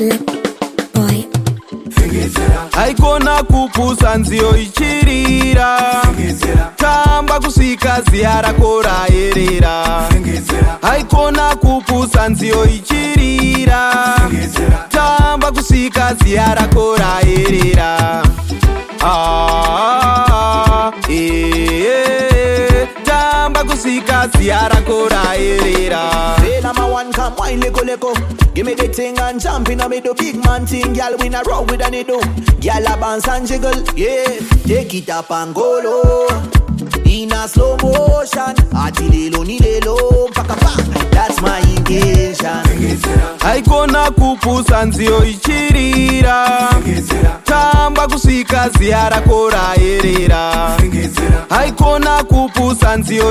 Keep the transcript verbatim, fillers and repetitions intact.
boy. Haikona kupusa nzio ichirira, tamba kusika ziara kora erera. Haikona kupusa nzio ichirira, tamba kusika ziara kora erera. Ah, eh, eh, tamba kusika ziara kora erera. Say number one, come wine lego lego. Give me the thing and jump in a me do big man thing. Girl, we na roll with a nido. Girl, a bounce and jiggle, yeah. Take it up and go low. In a slow motion, atilelo ni lelo, paka pa. That's my intention. Haikona kupusa nzio ichirira, tamba kusika ziara kora erera. Haikona kupusa nzio